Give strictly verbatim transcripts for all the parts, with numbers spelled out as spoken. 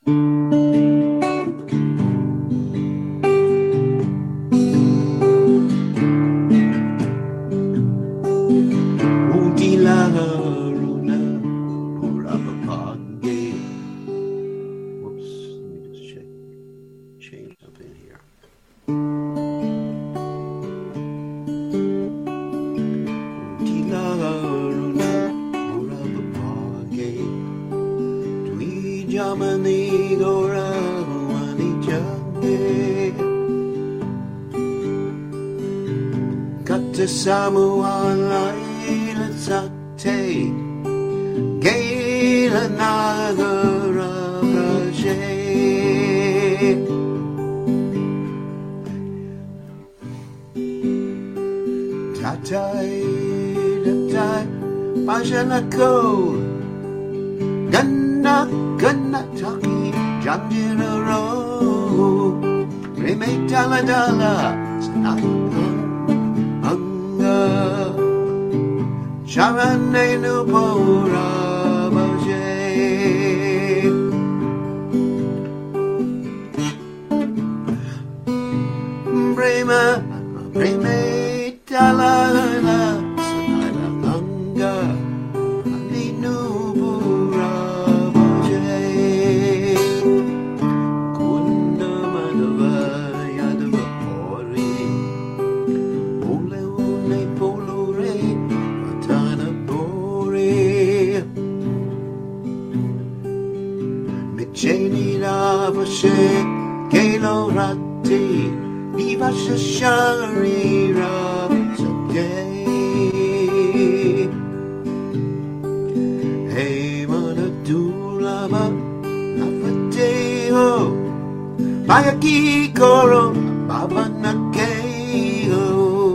Samoa laila tate Gaila nagara raje Tatai tatai Pajanako Ganna ganna taki Jamjina ro Remake dala dala Sanaka Sharane Nupora Baje Brema Breme Talala Sanala Langa Andi Nupora Baje Kunda Madava Yadava Ori Ole Une Polo Re Jani Ravashe Kalo Rati Vivasha Shari Ravasake Hey Mana Dulava Nafateo Bayaki Koro Baba Nakeo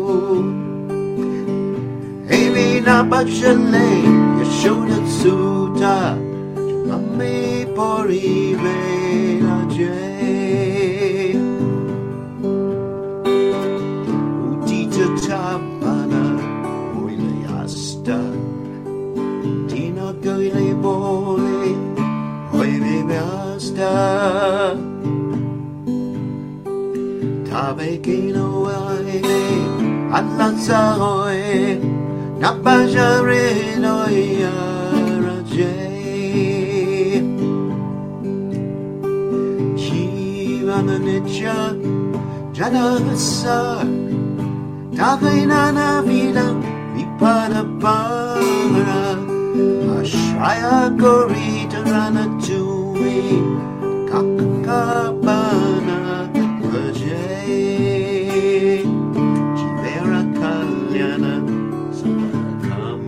Hey Lina Bachale Yashoda Suta Mami Pori Vela Jay Utita Tapana Oile Asta Tina Goile Bole Oile Basta Tabe Kino Aile Atlansa Oe Nabajare Noia Rajay Manetja Janavasa Tavainana Vida Vipana Para Ashaya Gorita Rana Tui Kakabana Vajay Chivera Kalyana Samakam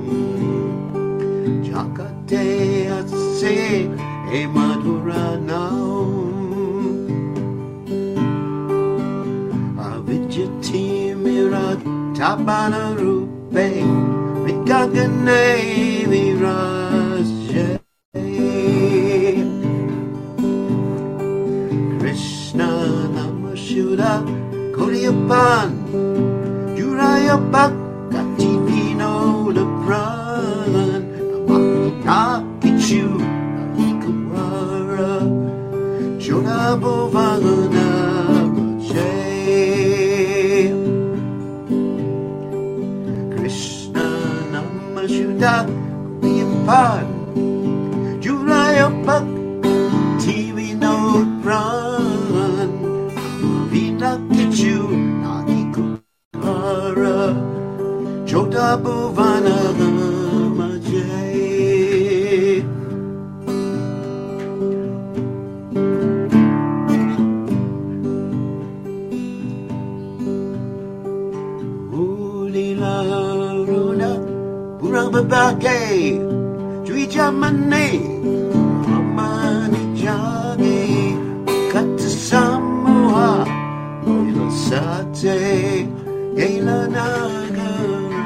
Jakate Atse Emadura now Tabana Rupe Vikagane Viraje Krishna Namashuda Koriyapan Jurayapak Kativino the Pran Amaka Kichu Ikuwara Jonabovana Kuriyapan Jurayapak T V no run Vina Kichu Nanikukara Jota Buvana Majay Ulila Runa Babake, Juijamane, Amani Jagi, Katasamoa, Oila Sate, Gaila Nagara,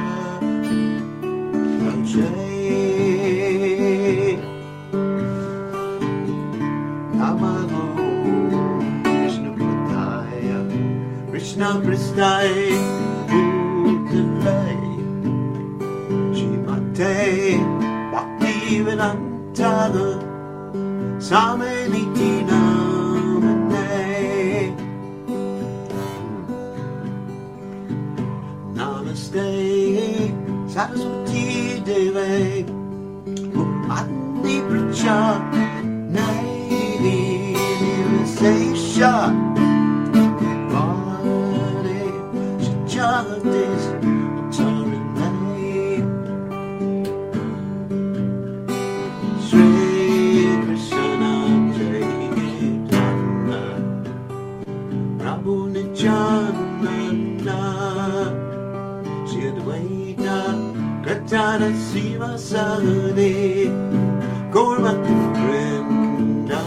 Rajay, Amano, Krishna Prataya, Krishna Prasthaya, Utalai. Bhakti Vedanta Sameniti Saraswati Devi, Atni Pracha, Naini Nivasesha, Vare Shajantis, Taranai, Sri Krishna Chaitanya, Prabhu Nityananda, Sri Advaita, Katana Siva Sahade, Gaurmati Vrinda,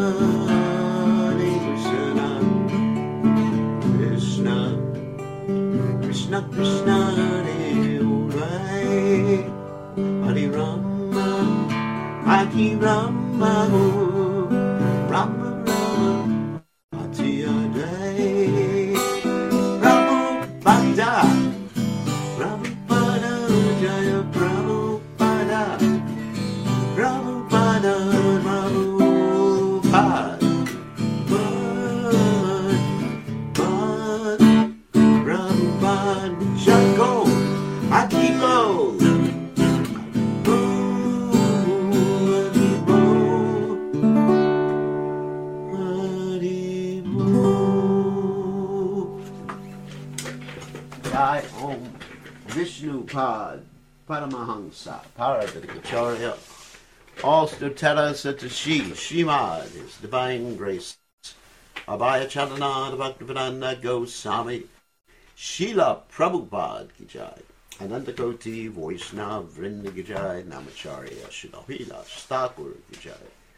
Krishna, Krishna, Krishna, Krishna, Hare Rai, Hare Rama, Hare Rama, Rama Rama, Hare Hare, Prabhupada. Prabhupada, Jaya Prabhupada, Prabhupada, Prabhupada, Bud, Prabhupada, Shako, Akilo, Jai Om. Vishnu Pad, Paramahansa, Paravitacharya, all Stutera Satashi, Shrimad, His Divine Grace, Abhaya Chandana, Bhaktivedanta Goswami, Srila Prabhupada Kijai, Anantakoti, Vaishnava Vrinda Kijai, Namacharya, Shilahila, Thakur Kijai,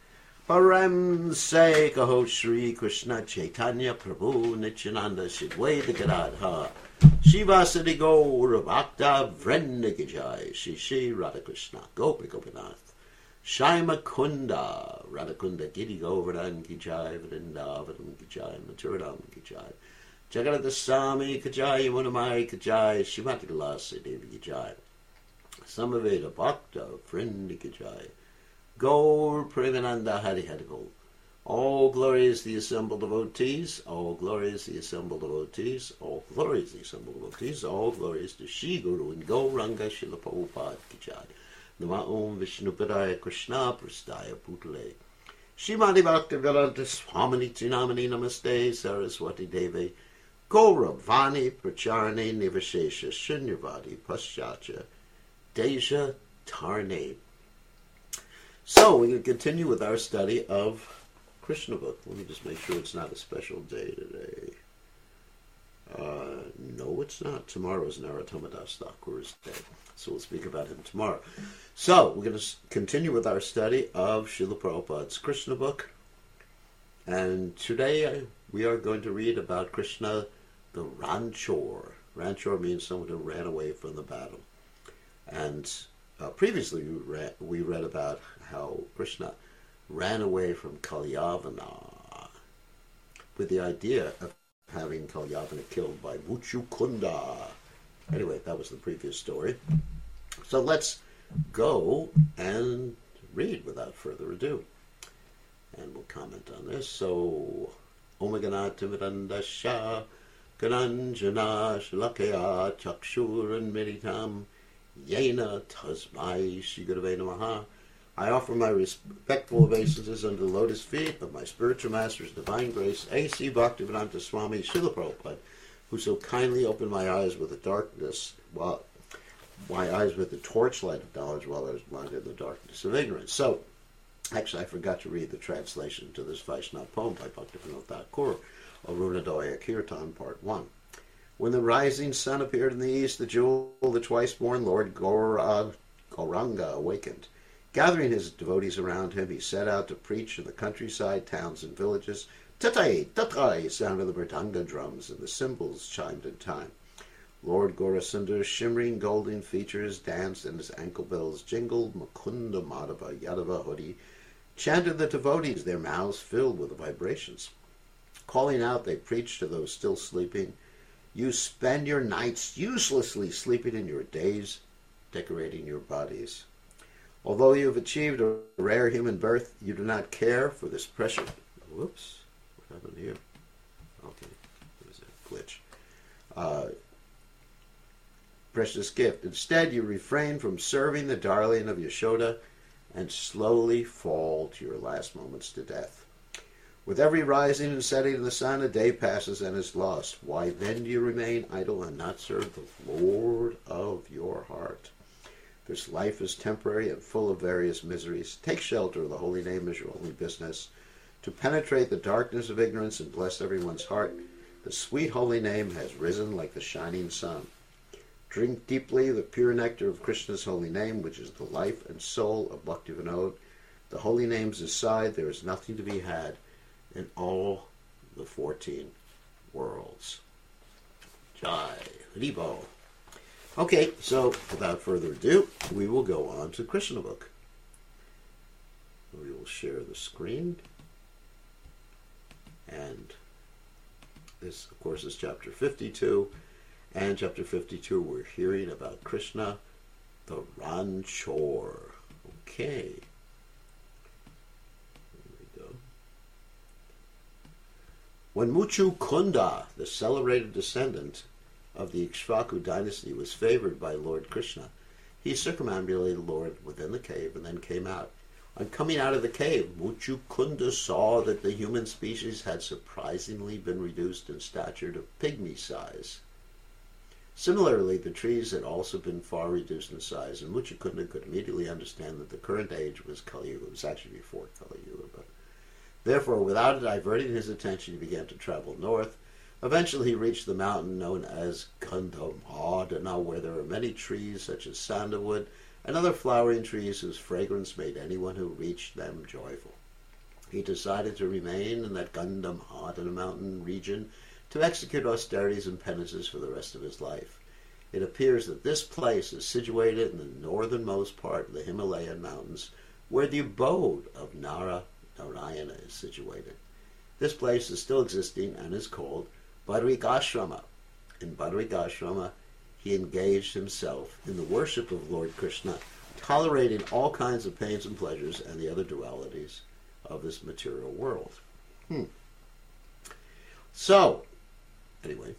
Param Se Kaho Shri Krishna Chaitanya Prabhu Nityananda Shidwaita Gadadha, Shiva Siddhi Gaur Bhakta Vrenda Gijai, Shri Shri Radhakrishna Gopi Gopinath, Shaima Kunda, Radhakunda Giri Govardhan Gijai, Vrindavan Gijai, Maturadam Gijai, Jagannath Swami Gijai, Yamunamai Gijai, Shrimati Lasi Devi Gijai, Samaveda Bhakta Vrenda Gijai, Gaur Premananda Hari Hari Gaur. All glory is the assembled devotees, all glory is the assembled devotees, all glory is the assembled devotees, all glory is to Shri Guru and Gauranga Srila Prabhupada Kijai. Nama Om Vishnupadaya Krishna Prastaya Putale. Shrimati Bhaktivedanta Swamini Trinamani Namaste Saraswati Devi Gauravani Pracharane Nivashesha Shunyavadi Paschacha Deja Tarne. So we're going to continue with our study of Krishna book. Let me just make sure it's not a special day today. Uh, no, it's not. Tomorrow is Narottama Das Thakur's day. So we'll speak about him tomorrow. So we're going to continue with our study of Srila Prabhupada's Krishna book. And today we are going to read about Krishna the Ranchor. Ranchor means someone who ran away from the battle. And uh, previously we read, we read about how Krishna ran away from Kalyavana with the idea of having Kalyavana killed by Muchukunda. Anyway, that was the previous story. So let's go and read without further ado. And we'll comment on this. So, Omagana Timidandasha Gananjana Shalakaya Chakshuran Meditam Yena Tasmai Shigurave Namaha. I offer my respectful obeisances under the lotus feet of my spiritual master's divine grace, A C Bhaktivedanta Swami Srila Prabhupada, who so kindly opened my eyes with the darkness, while my eyes with the torchlight of knowledge while I was blind in the darkness of ignorance. So, actually, I forgot to read the translation to this Vaishnava poem by Bhaktivedanta Thakur, Arunodoya Kirtan, Part one. When the rising sun appeared in the east, the jewel, the twice-born Lord Gaura, Gauranga awakened. Gathering his devotees around him, he set out to preach in the countryside, towns, and villages. Tatai, tatai, sounded the mridanga drums, and the cymbals chimed in time. Lord Gaurasundar's shimmering golden features danced, and his ankle bells jingled. Mukunda Madhava Yadava Hodi chanted the devotees, their mouths filled with the vibrations. Calling out, they preached to those still sleeping. You spend your nights uselessly sleeping in your days, decorating your bodies. Although you have achieved a rare human birth, you do not care for this precious... Whoops. What happened here? Okay. There's a glitch. Uh, precious gift. Instead, you refrain from serving the darling of Yashoda and slowly fall to your last moments to death. With every rising and setting of the sun, a day passes and is lost. Why then do you remain idle and not serve the Lord of your heart? This life is temporary and full of various miseries. Take shelter of the holy name as your only business. To penetrate the darkness of ignorance and bless everyone's heart, the sweet holy name has risen like the shining sun. Drink deeply the pure nectar of Krishna's holy name, which is the life and soul of Bhakti Vinod. The holy name's aside, there is nothing to be had in all the fourteen worlds. Jai Haribo. Okay, so without further ado, we will go on to Krishna book. We will share the screen. And this, of course, is chapter fifty-two. And chapter fifty-two, we're hearing about Krishna, the Ranchor. Okay. Here we go. When Muchu Kunda, the celebrated descendant of the Ikshvaku dynasty, was favored by Lord Krishna, he circumambulated the Lord within the cave and then came out. On coming out of the cave, Muchu Kunda saw that the human species had surprisingly been reduced in stature to pygmy size. Similarly, the trees had also been far reduced in size, and Muchu Kunda could immediately understand that the current age was Kali Yuga. It was actually before Kali Yuga, but therefore, without diverting his attention, he began to travel north. Eventually, he reached the mountain known as Gandhamadana, where there were many trees such as sandalwood and other flowering trees whose fragrance made anyone who reached them joyful. He decided to remain in that Gandhamadana mountain region to execute austerities and penances for the rest of his life. It appears that this place is situated in the northernmost part of the Himalayan mountains, where the abode of Nara Narayana is situated. This place is still existing and is called Badrikashrama. In Badrikashrama, he engaged himself in the worship of Lord Krishna, tolerating all kinds of pains and pleasures and the other dualities of this material world. Hmm. So, anyway,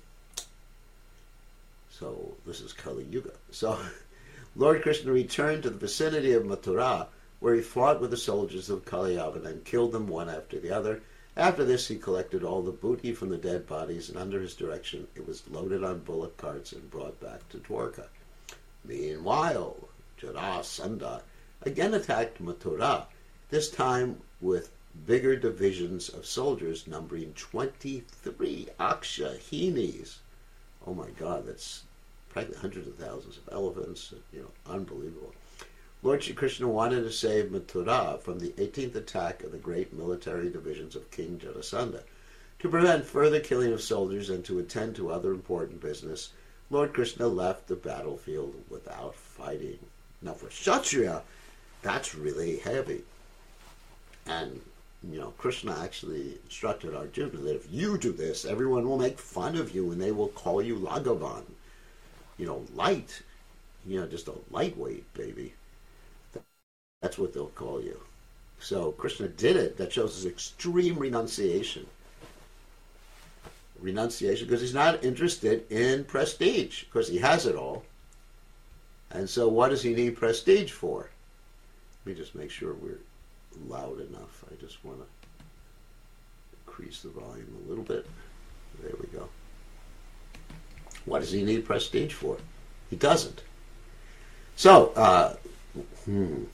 so this is Kali Yuga. So, Lord Krishna returned to the vicinity of Mathura, where he fought with the soldiers of Kalyavana and killed them one after the other. After this, he collected all the booty from the dead bodies, and under his direction, it was loaded on bullock carts and brought back to Dwarka. Meanwhile, Jarasandha again attacked Mathura, this time with bigger divisions of soldiers numbering twenty-three Akshahinis. Oh my God, that's practically hundreds of thousands of elephants. You know, unbelievable. Lord Shri Krishna wanted to save Mathura from the eighteenth attack of the great military divisions of King Jarasandha. To prevent further killing of soldiers and to attend to other important business, Lord Krishna left the battlefield without fighting. Now for Kshatriya, that's really heavy. And, you know, Krishna actually instructed Arjuna that if you do this, everyone will make fun of you and they will call you Lagavan. You know, light. You know, just a lightweight baby. That's what they'll call you. So Krishna did it. That shows his extreme renunciation. Renunciation, because he's not interested in prestige, because he has it all. And so what does he need prestige for? Let me just make sure we're loud enough. I just want to increase the volume a little bit. There we go. What does he need prestige for? He doesn't. So, uh, hmm.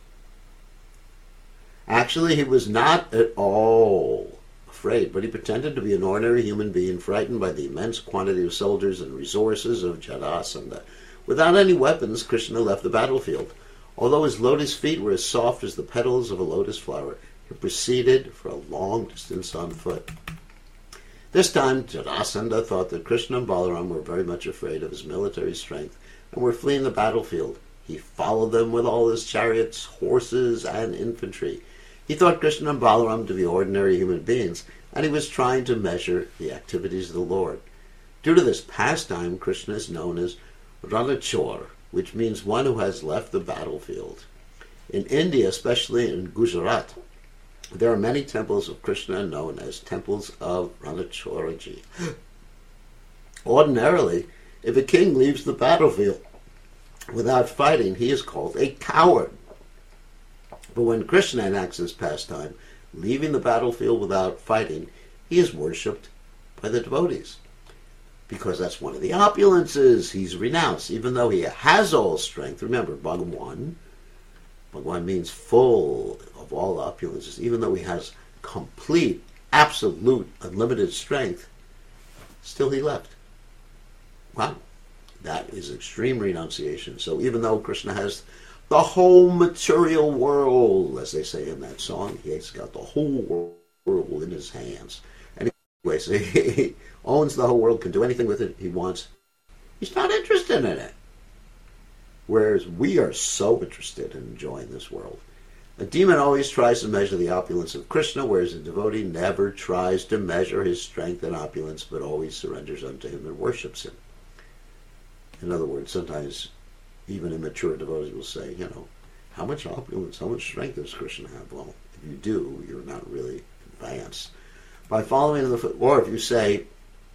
Actually, he was not at all afraid, but he pretended to be an ordinary human being, frightened by the immense quantity of soldiers and resources of Jarasandha. Without any weapons, Krishna left the battlefield. Although his lotus feet were as soft as the petals of a lotus flower, he proceeded for a long distance on foot. This time, Jarasandha thought that Krishna and Balaram were very much afraid of his military strength and were fleeing the battlefield. He followed them with all his chariots, horses, and infantry. He thought Krishna and Balaram to be ordinary human beings, and he was trying to measure the activities of the Lord. Due to this pastime, Krishna is known as Ranachor, which means one who has left the battlefield. In India, especially in Gujarat, there are many temples of Krishna known as temples of Ranachoraji. Ordinarily, If a king leaves the battlefield without fighting, he is called a coward. But when Krishna enacts this pastime, leaving the battlefield without fighting, he is worshipped by the devotees. Because that's one of the opulences he's renounced, even though he has all strength. Remember, Bhagawan, Bhagawan means full of all opulences. Even though he has complete, absolute, unlimited strength, still he left. Wow, that is extreme renunciation. So even though Krishna has the whole material world, as they say in that song, he's got the whole world in his hands. Anyway, so he owns the whole world, can do anything with it he wants. He's not interested in it. Whereas we are so interested in enjoying this world. A demon always tries to measure the opulence of Krishna, whereas a devotee never tries to measure his strength and opulence, but always surrenders unto him and worships him. In other words, sometimes even immature devotees will say, you know, how much opulence, how much strength does Krishna have? Well, if you do, you're not really advanced. By following in the foot, or if you say,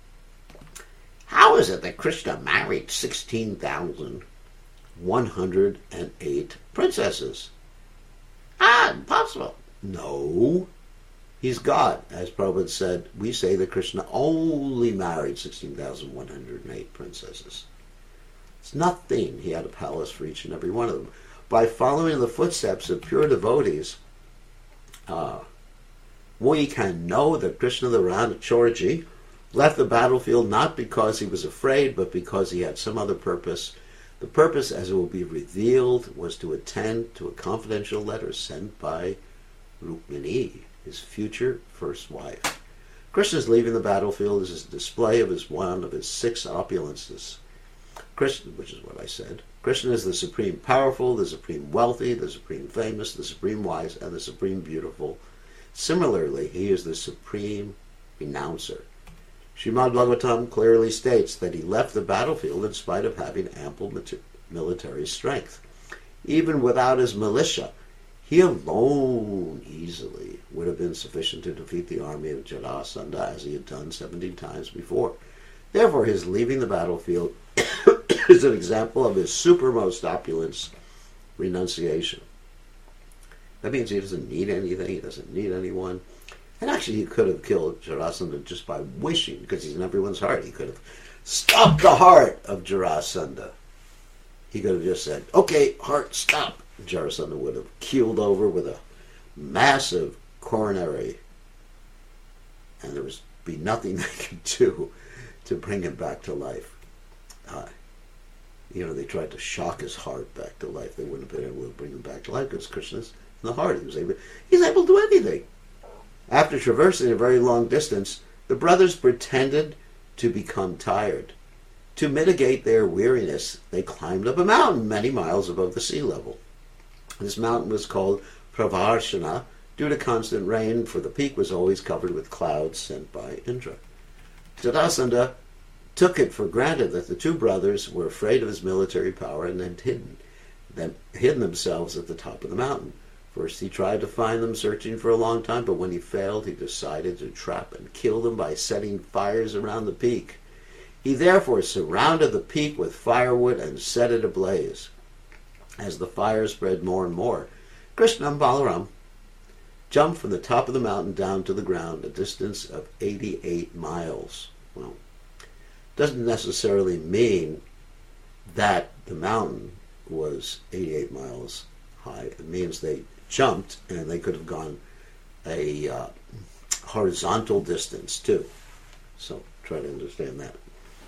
how is it that Krishna married sixteen thousand one hundred eight princesses? Ah, impossible. No. He's God. As Prabhupada said, we say that Krishna only married sixteen thousand one hundred eight princesses. It's nothing. He had a palace for each and every one of them. By following in the footsteps of pure devotees, uh, we can know that Krishna the Ranachorji left the battlefield not because he was afraid, but because he had some other purpose. The purpose, as it will be revealed, was to attend to a confidential letter sent by Rukmini, his future first wife. Krishna's leaving the battlefield is a display of his one of his six opulences. Krishna, which is what I said. Krishna is the supreme powerful, the supreme wealthy, the supreme famous, the supreme wise, and the supreme beautiful. Similarly, he is the supreme renouncer. Srimad Bhagavatam clearly states that he left the battlefield in spite of having ample military strength. Even without his militia, he alone easily would have been sufficient to defeat the army of Jarasandha as he had done seventeen times before. Therefore, his leaving the battlefield is an example of his supermost opulence renunciation. That means he doesn't need anything, he doesn't need anyone. And actually he could have killed Jarasandha just by wishing, because he's in everyone's heart. He could have stopped the heart of Jarasandha. He could have just said, okay, heart, stop. Jarasandha would have keeled over with a massive coronary, and there would be nothing they could do to bring him back to life. Uh, you know, they tried to shock his heart back to life. They wouldn't have been able to bring him back to life because Krishna's in the heart. He was able, he's able to do anything. After traversing a very long distance, the brothers pretended to become tired. To mitigate their weariness, they climbed up a mountain many miles above the sea level. This mountain was called Pravarshana due to constant rain, for the peak was always covered with clouds sent by Indra. Jarasandha took it for granted that the two brothers were afraid of his military power and had hidden, them, hidden themselves at the top of the mountain. First he tried to find them, searching for a long time, but when he failed, he decided to trap and kill them by setting fires around the peak. He therefore surrounded the peak with firewood and set it ablaze. As the fire spread more and more, Krishna and Balaram jumped from the top of the mountain down to the ground, a distance of eighty-eight miles. Well, doesn't necessarily mean that the mountain was eighty-eight miles high. It means they jumped, and they could have gone a uh, horizontal distance too. So try to understand that.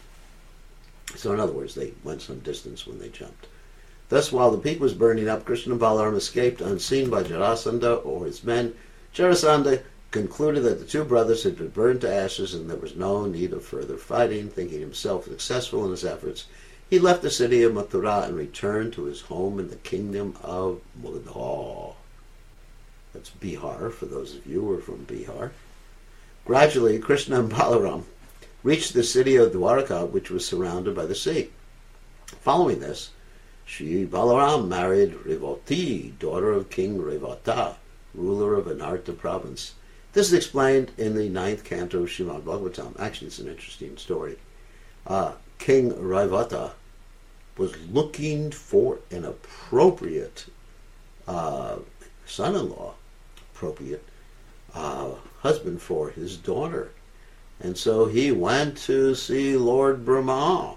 So in other words, they went some distance when they jumped. Thus, while the peak was burning up, Krishna and Balaram escaped unseen by Jarasandha or his men. Jarasandha concluded that the two brothers had been burned to ashes and there was no need of further fighting. Thinking himself successful in his efforts, he left the city of Mathura and returned to his home in the kingdom of Magadha. That's Bihar, for those of you who are from Bihar. Gradually, Krishna and Balaram reached the city of Dwarka, which was surrounded by the sea. Following this, Shri Balaram married Revati, daughter of King Revata, ruler of Anarta province. This is explained in the ninth canto of Srimad Bhagavatam. Actually, it's an interesting story. Uh, King Raivata was looking for an appropriate uh, son-in-law, appropriate uh, husband for his daughter. And so he went to see Lord Brahma.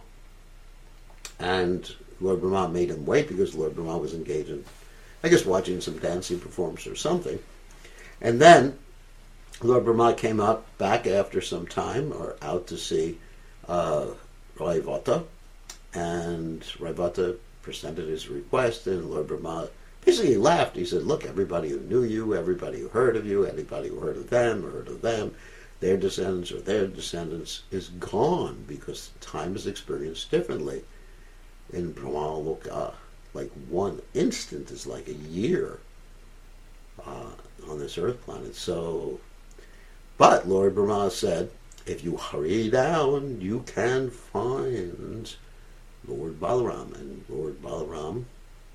And Lord Brahma made him wait because Lord Brahma was engaged in, I guess, watching some dancing performance or something. And then Lord Brahma came up back after some time, or out to see uh, Raivata. And Raivata presented his request, and Lord Brahma basically laughed. He said, look, everybody who knew you, everybody who heard of you, anybody who heard of them or heard of them, their descendants or their descendants is gone because time is experienced differently. In Brahma Loka, like one instant is like a year uh, on this earth planet. So, but Lord Brahma said, if you hurry down, you can find Lord Balaram, and Lord Balaram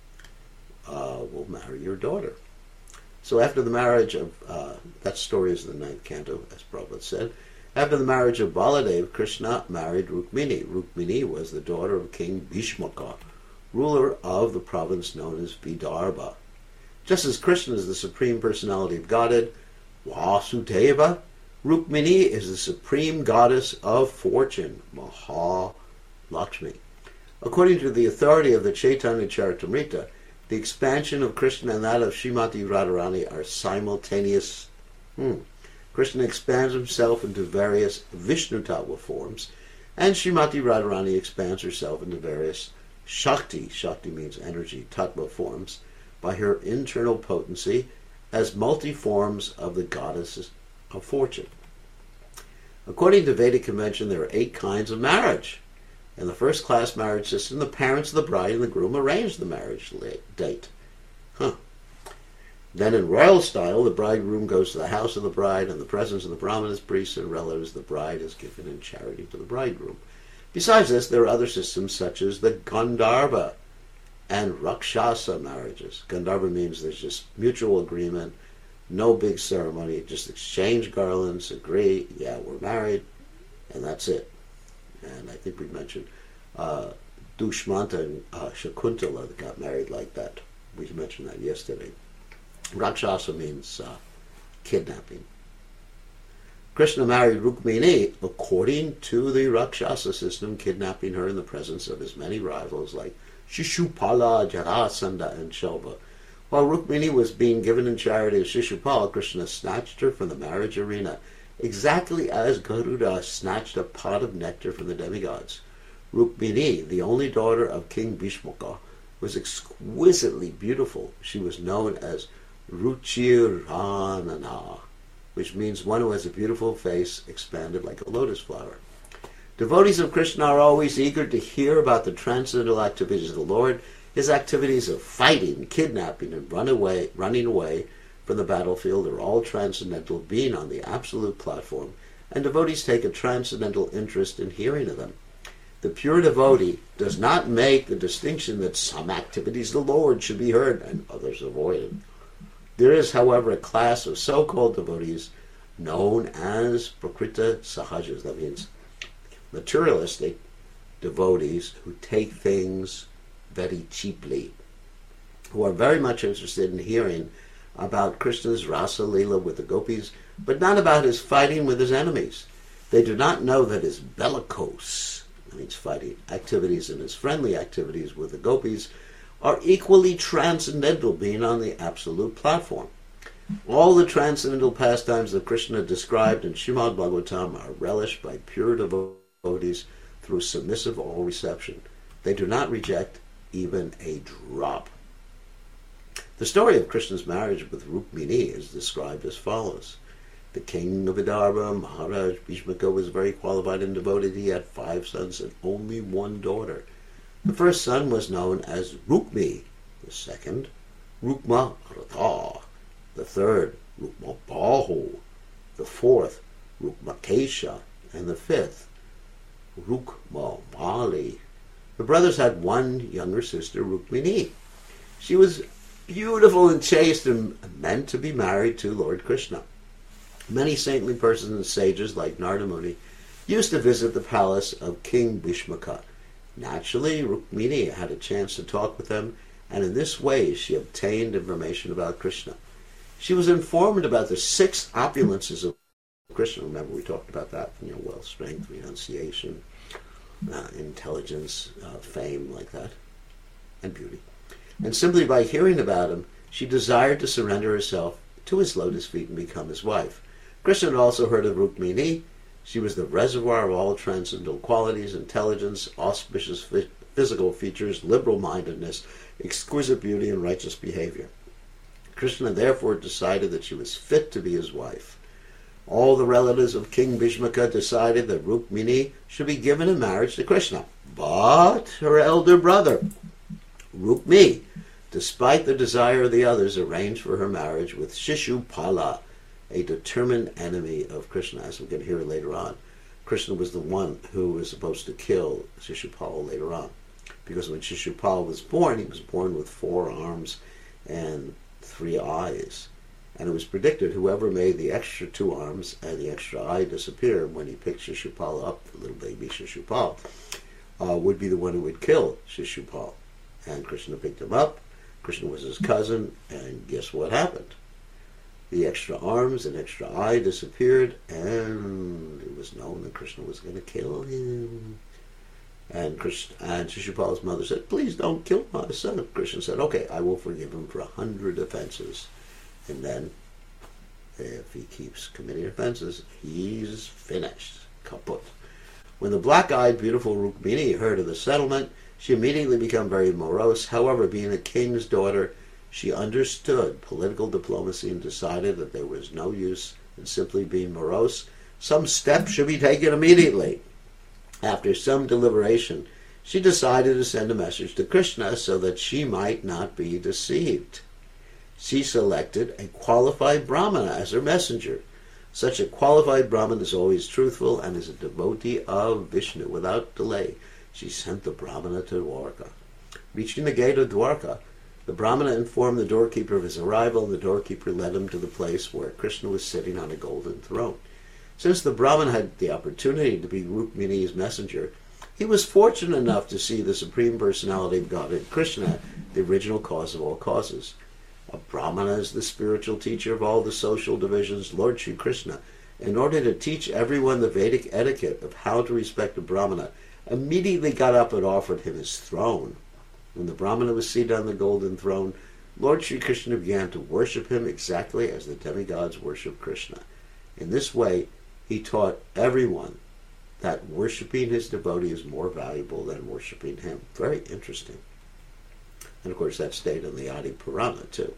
uh, will marry your daughter. So after the marriage of, uh, that story is the ninth canto, as Prabhupada said, after the marriage of Baladev, Krishna married Rukmini. Rukmini was the daughter of King Bhishmaka, ruler of the province known as Vidarbha. Just as Krishna is the supreme personality of Godhead, Vasudeva, Rukmini is the supreme goddess of fortune, Mahalakshmi. According to the authority of the Chaitanya Charitamrita, the expansion of Krishna and that of Srimati Radharani are simultaneous. Hmm. Krishna expands himself into various Vishnu Tattva forms, and Srimati Radharani expands herself into various Shakti, Shakti means energy, Tattva forms, by her internal potency as multi-forms of the goddesses of fortune. According to Vedic convention, there are eight kinds of marriage. In the first-class marriage system, the parents of the bride and the groom arrange the marriage date. Huh. Then in royal style, the bridegroom goes to the house of the bride, and the presence of the brahmanas, priests, and relatives, the bride is given in charity to the bridegroom. Besides this, there are other systems such as the Gandharva and Rakshasa marriages. Gandharva means there's just mutual agreement, no big ceremony, just exchange garlands, agree, yeah, we're married, and that's it. And I think we mentioned uh, Dushmanta and uh, Shakuntala that got married like that. We mentioned that yesterday. Rakshasa means uh, kidnapping. Krishna married Rukmini according to the Rakshasa system, kidnapping her in the presence of his many rivals like Shishupala, Jarasandha, and Shalva. While Rukmini was being given in charity to Shishupala, Krishna snatched her from the marriage arena, exactly as Garuda snatched a pot of nectar from the demigods. Rukmini, the only daughter of King Bhishmaka, was exquisitely beautiful. She was known as Ruchiranana, which means one who has a beautiful face expanded like a lotus flower. Devotees of Krishna are always eager to hear about the transcendental activities of the Lord, his activities of fighting, kidnapping, and run away, running away from the battlefield are all transcendental, being on the absolute platform, and devotees take a transcendental interest in hearing of them. The pure devotee does not make the distinction that some activities of the Lord should be heard and others avoided. There is, however, a class of so-called devotees known as Prakrita Sahajas, that means materialistic devotees who take things very cheaply, who are very much interested in hearing about Krishna's Rasa Leela with the gopis, but not about his fighting with his enemies. They do not know that his bellicose, that means fighting, activities and his friendly activities with the gopis are equally transcendental, being on the absolute platform. All the transcendental pastimes of Krishna described in Srimad Bhagavatam are relished by pure devotees through submissive all reception. They do not reject even a drop. The story of Krishna's marriage with Rukmini is described as follows. The king of Vidarbha, Maharaj Bhishmaka, was very qualified and devoted. He had five sons and only one daughter. The first son was known as Rukmi, the second, Rukma Ratha, the third, Rukma Bahu, the fourth, Rukma Kesha, and the fifth, Rukma Mali. The brothers had one younger sister, Rukmini. She was beautiful and chaste and meant to be married to Lord Krishna. Many saintly persons and sages like Narada Muni used to visit the palace of King Bhishmaka. Naturally, Rukmini had a chance to talk with them, and in this way she obtained information about Krishna. She was informed about the six opulences of Krishna. Remember, we talked about that, you know, wealth, strength, renunciation, uh, intelligence, uh, fame, like that, and beauty. And simply by hearing about him, she desired to surrender herself to his lotus feet and become his wife. Krishna had also heard of Rukmini. She was the reservoir of all transcendental qualities, intelligence, auspicious physical features, liberal-mindedness, exquisite beauty, and righteous behavior. Krishna therefore decided that she was fit to be his wife. All the relatives of King Bhishmaka decided that Rukmini should be given in marriage to Krishna. But her elder brother, Rukmi, despite the desire of the others, arranged for her marriage with Shishupala, a determined enemy of Krishna. As we're going to hear later on, Krishna was the one who was supposed to kill Shishupala later on. Because when Shishupala was born, he was born with four arms and three eyes. And it was predicted whoever made the extra two arms and the extra eye disappear when he picked Shishupala up, the little baby Shishupala, uh, would be the one who would kill Shishupala. And Krishna picked him up. Krishna was his cousin, and guess what happened? The extra arms and extra eye disappeared, and it was known that Krishna was going to kill him. And Krishna, and Shishupala's mother said, "Please don't kill my son." Krishna said, "Okay, I will forgive him for a hundred offenses. And then, if he keeps committing offenses, he's finished. Kaput." When the black-eyed, beautiful Rukmini heard of the settlement, she immediately became very morose. However, being a king's daughter, she understood political diplomacy and decided that there was no use in simply being morose. Some steps should be taken immediately. After some deliberation, she decided to send a message to Krishna so that she might not be deceived. She selected a qualified Brahmana as her messenger. Such a qualified Brahman is always truthful and is a devotee of Vishnu. Without delay, she sent the Brahmana to Dwarka. Reaching the gate of Dwarka, the Brahmana informed the doorkeeper of his arrival, and the doorkeeper led him to the place where Krishna was sitting on a golden throne. Since the Brahman had the opportunity to be Rukmini's messenger, he was fortunate enough to see the Supreme Personality of Godhead, Krishna, the original cause of all causes. A Brahmana is the spiritual teacher of all the social divisions. Lord Sri Krishna, in order to teach everyone the Vedic etiquette of how to respect a Brahmana, immediately got up and offered him his throne. When the Brahmana was seated on the golden throne, Lord Sri Krishna began to worship him exactly as the demigods worship Krishna. In this way, he taught everyone that worshipping his devotee is more valuable than worshipping him. Very interesting. And of course, that's stated in the Adi Purana too.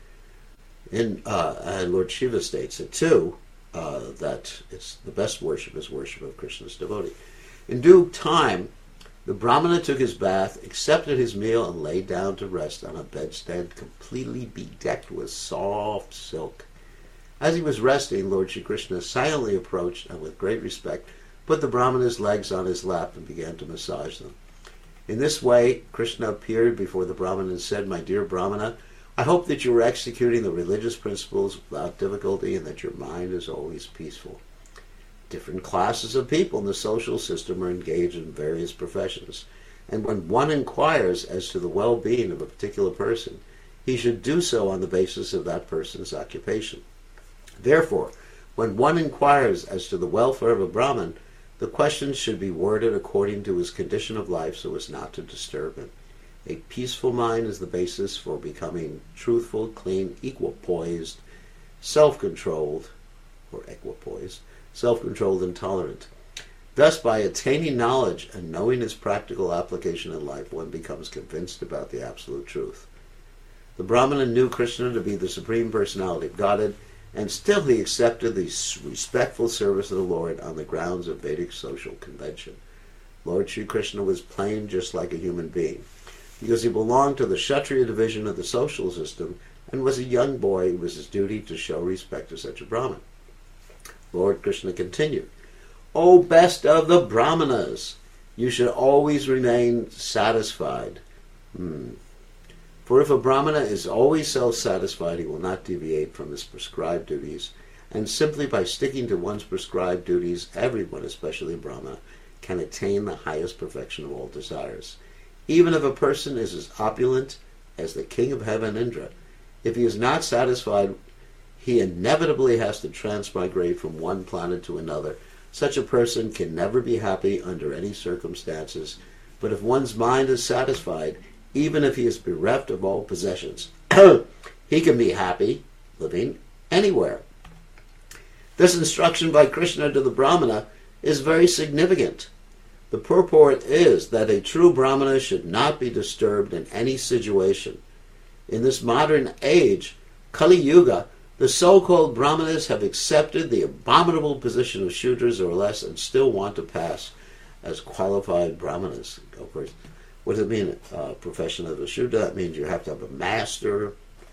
In uh, and Lord Shiva states it too, uh, that it's the best worship is worship of Krishna's devotee. In due time, the Brahmana took his bath, accepted his meal, and lay down to rest on a bedstead completely bedecked with soft silk. As he was resting, Lord Shri Krishna silently approached and with great respect put the Brahmana's legs on his lap and began to massage them. In this way, Krishna appeared before the Brahmana and said, "My dear Brahmana, I hope that you are executing the religious principles without difficulty and that your mind is always peaceful." Different classes of people in the social system are engaged in various professions, and when one inquires as to the well-being of a particular person, he should do so on the basis of that person's occupation. Therefore, when one inquires as to the welfare of a Brahmin, the questions should be worded according to his condition of life so as not to disturb him. A peaceful mind is the basis for becoming truthful, clean, equipoised, self-controlled, or equipoised, self-controlled and tolerant. Thus, by attaining knowledge and knowing its practical application in life, one becomes convinced about the absolute truth. The Brahmana knew Krishna to be the Supreme Personality of Godhead, and still he accepted the respectful service of the Lord on the grounds of Vedic social convention. Lord Sri Krishna was plain just like a human being. Because he belonged to the Kshatriya division of the social system and was a young boy, it was his duty to show respect to such a Brahmin. Lord Krishna continued, "O best of the Brahmanas, you should always remain satisfied. Hmm. For if a Brahmana is always self-satisfied, he will not deviate from his prescribed duties and simply by sticking to one's prescribed duties, everyone, especially a Brahmana, can attain the highest perfection of all desires. Even if a person is as opulent as the king of heaven, Indra, if he is not satisfied, he inevitably has to transmigrate from one planet to another. Such a person can never be happy under any circumstances, but if one's mind is satisfied, even if he is bereft of all possessions, he can be happy living anywhere. This instruction by Krishna to the Brahmana is very significant. The purport is that a true Brahmana should not be disturbed in any situation. In this modern age, Kali Yuga, the so-called Brahmanas have accepted the abominable position of Shudras or less and still want to pass as qualified Brahmanas. Of course, what does it mean, uh, profession of a Shudra? That means you have to have a master,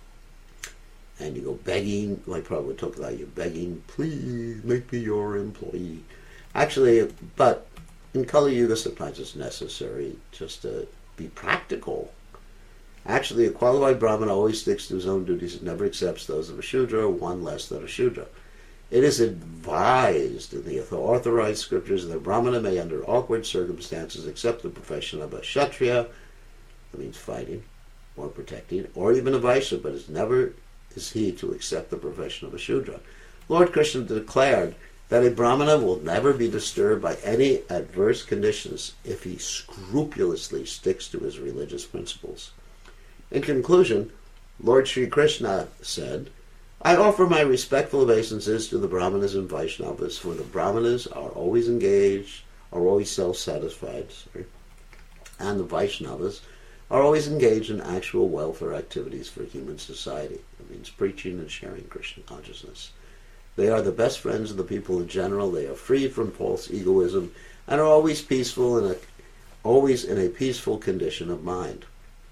and you go begging, like Prabhupada would talk about you begging, please make me your employee. Actually, but in Kali Yuga sometimes it's necessary just to be practical. Actually, a qualified Brahmana always sticks to his own duties and never accepts those of a Shudra, one less than a Shudra. It is advised in the authorized scriptures that a Brahmana may, under awkward circumstances, accept the profession of a Kshatriya, that means fighting or protecting, or even a Vaishya, but is never is he to accept the profession of a Shudra. Lord Krishna declared that a Brahmana will never be disturbed by any adverse conditions if he scrupulously sticks to his religious principles. In conclusion, Lord Sri Krishna said, I offer my respectful obeisances to the Brahmanas and Vaishnavas, for the Brahmanas are always engaged, are always self-satisfied, sorry, and the Vaishnavas are always engaged in actual welfare activities for human society. That means preaching and sharing Krishna consciousness. They are the best friends of the people in general. They are free from false egoism and are always peaceful and always in a peaceful condition of mind.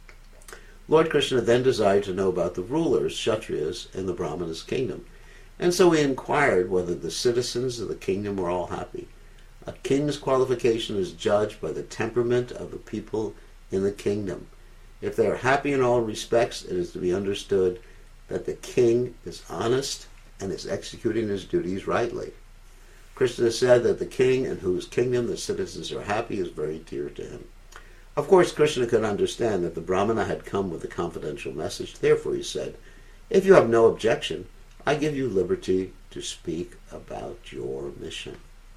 Lord Krishna then desired to know about the rulers, Kshatriyas, in the Brahmana's kingdom, and so he inquired whether the citizens of the kingdom were all happy. A king's qualification is judged by the temperament of the people in the kingdom. If they are happy in all respects, it is to be understood that the king is honest and is executing his duties rightly. Krishna said that the king in whose kingdom the citizens are happy is very dear to him. Of course, Krishna could understand that the Brahmana had come with a confidential message. Therefore, he said, if you have no objection, I give you liberty to speak about your mission.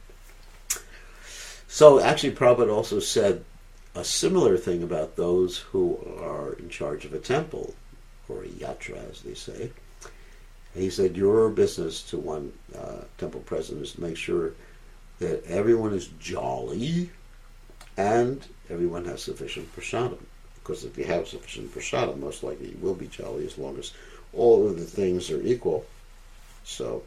So, actually, Prabhupada also said a similar thing about those who are in charge of a temple, or a yatra, as they say. He said, your business to one uh, temple president is to make sure that everyone is jolly and everyone has sufficient prasadam. Because if you have sufficient prasadam, most likely you will be jolly as long as all of the things are equal. So,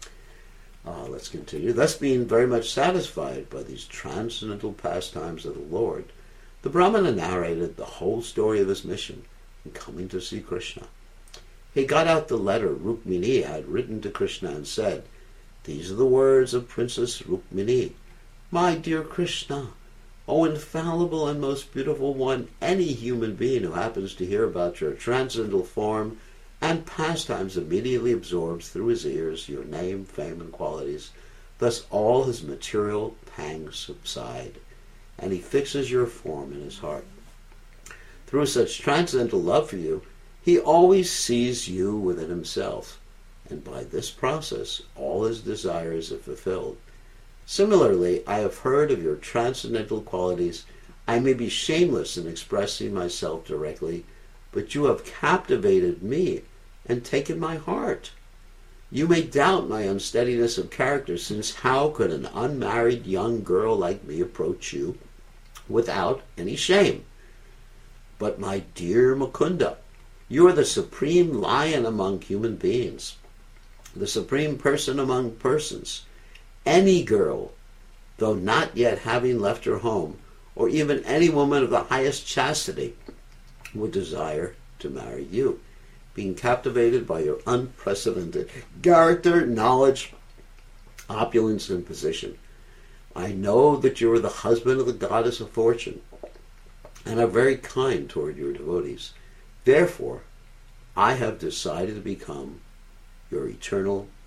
uh, let's continue. Thus being very much satisfied by these transcendental pastimes of the Lord, the Brahmana narrated the whole story of his mission in coming to see Krishna. He got out the letter Rukmini had written to Krishna and said, these are the words of Princess Rukmini. My dear Krishna, O infallible and most beautiful one, any human being who happens to hear about your transcendental form and pastimes immediately absorbs through his ears your name, fame, and qualities. Thus all his material pangs subside, and he fixes your form in his heart. Through such transcendental love for you, he always sees you within himself, and by this process all his desires are fulfilled. Similarly, I have heard of your transcendental qualities. I may be shameless in expressing myself directly, but you have captivated me and taken my heart. You may doubt my unsteadiness of character, since how could an unmarried young girl like me approach you without any shame? But my dear Mukunda, you are the supreme lion among human beings, the supreme person among persons. Any girl, though not yet having left her home, or even any woman of the highest chastity, would desire to marry you, being captivated by your unprecedented character, knowledge, opulence, and position. I know that you are the husband of the goddess of fortune, and are very kind toward your devotees. Therefore, I have decided to become your eternal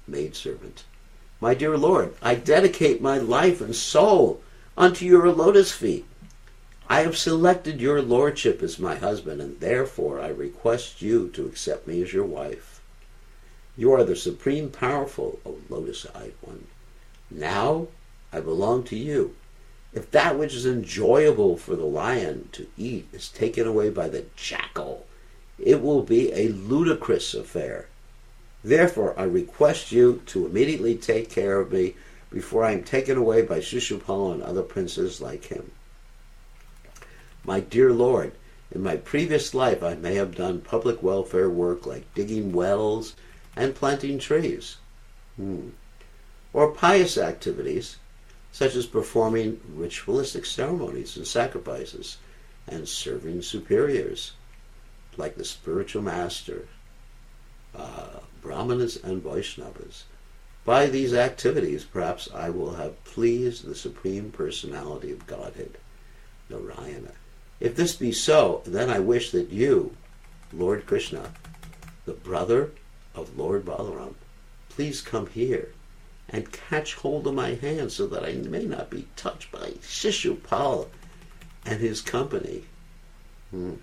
maidservant. My dear Lord, I dedicate my life and soul unto your lotus feet. I have selected your lordship as my husband, and therefore I request you to accept me as your wife. You are the supreme powerful, O lotus-eyed one. Now I belong to you. If that which is enjoyable for the lion to eat is taken away by the jackal, it will be a ludicrous affair. Therefore I request you to immediately take care of me before I am taken away by Shishupal and other princes like him. My dear Lord, in my previous life I may have done public welfare work like digging wells and planting trees, hmm. or pious activities such as performing ritualistic ceremonies and sacrifices and serving superiors like the spiritual master, uh, Brahmanas and Vaishnavas. By these activities perhaps I will have pleased the Supreme Personality of Godhead, Narayana. If this be so, then I wish that you, Lord Krishna, the brother of Lord Balaram, please come here and catch hold of my hand so that I may not be touched by Shishupal and his company. Hmm.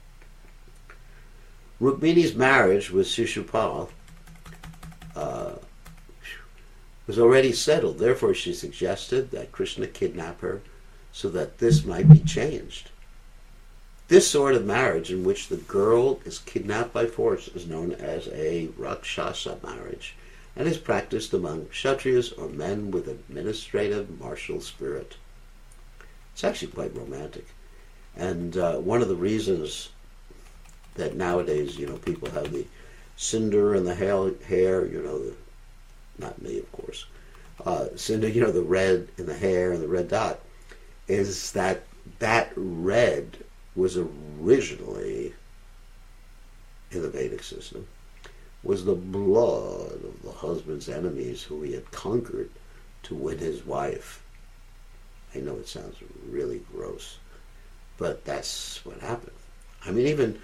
Rukmini's marriage with Shishupal uh, was already settled. Therefore she suggested that Krishna kidnap her so that this might be changed. This sort of marriage in which the girl is kidnapped by force is known as a Rakshasa marriage and is practiced among Kshatriyas or men with administrative martial spirit. It's actually quite romantic. And uh, one of the reasons that nowadays, you know, people have the cinder in the hair, you know, the, not me, of course, uh, cinder, you know, the red in the hair and the red dot, is that that red was originally, in the Vedic system, was the blood of the husband's enemies who he had conquered to win his wife. I know it sounds really gross, but that's what happened. I mean, even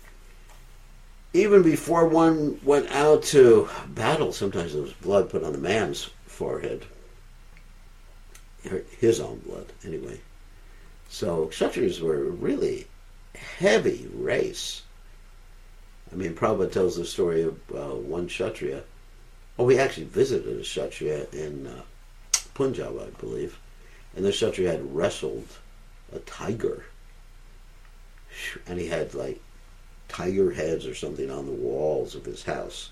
even before one went out to battle, sometimes there was blood put on the man's forehead. His own blood, anyway. So Kshatriyas were a really heavy race. I mean, Prabhupada tells the story of uh, one Kshatriya. Oh, we actually visited a Kshatriya in uh, Punjab, I believe. And the Kshatriya had wrestled a tiger. And he had, like, tiger heads or something on the walls of his house.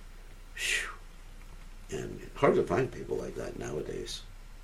And hard to find people like that nowadays.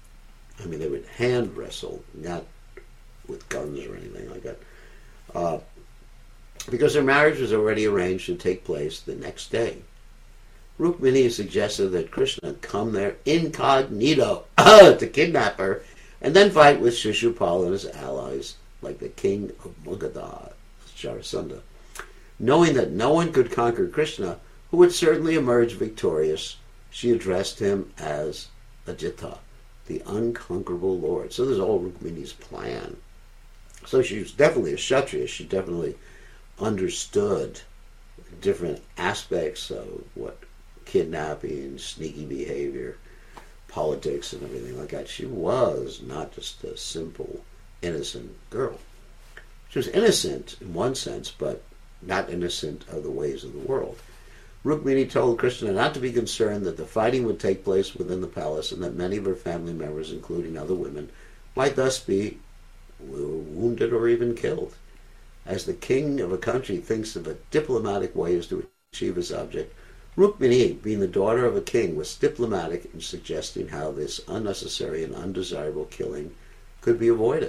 I mean, they would hand wrestle, not with guns or anything like that. Uh, because their marriage was already arranged to take place the next day. Rukmini suggested that Krishna come there incognito to kidnap her and then fight with Shishupal and his allies like the king of Magadha, Jarasandha. Knowing that no one could conquer Krishna, who would certainly emerge victorious, she addressed him as Ajita, the unconquerable Lord. So there's all Rukmini's plan. So she was definitely a Kshatriya. She definitely understood different aspects of what kidnapping, sneaky behavior, politics, and everything like that. She was not just a simple, innocent girl. She was innocent in one sense, but not innocent of the ways of the world. Rukmini told Krishna not to be concerned that the fighting would take place within the palace and that many of her family members, including other women, might thus be wounded or even killed. As the king of a country thinks of a diplomatic ways to achieve his object, Rukmini, being the daughter of a king, was diplomatic in suggesting how this unnecessary and undesirable killing could be avoided.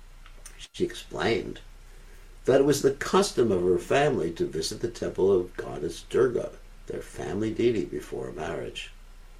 She explained that it was the custom of her family to visit the temple of goddess Durga, their family deity, before marriage.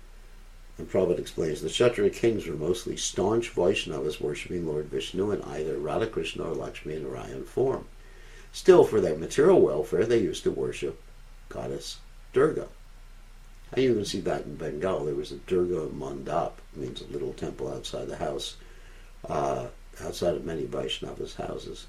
And Prabhupada explains the Kshatriya kings were mostly staunch Vaishnavas worshipping Lord Vishnu in either Radhakrishna or Lakshmi Narayan form. Still, for their material welfare, they used to worship goddess Durga. And you can see that in Bengal. There was a Durga Mandap, means a little temple outside the house, uh, outside of many Vaishnavas' houses.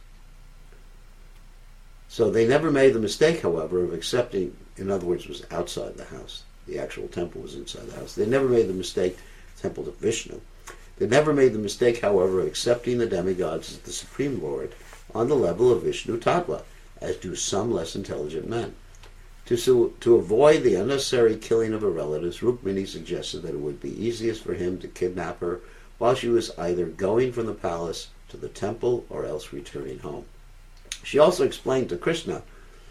So they never made the mistake, however, of accepting, in other words, was outside the house. The actual temple was inside the house. They never made the mistake, temple of Vishnu. They never made the mistake, however, of accepting the demigods as the Supreme Lord on the level of Vishnu Tattva, as do some less intelligent men. To, so, to avoid the unnecessary killing of her relatives, Rukmini suggested that it would be easiest for him to kidnap her while she was either going from the palace to the temple or else returning home. She also explained to Krishna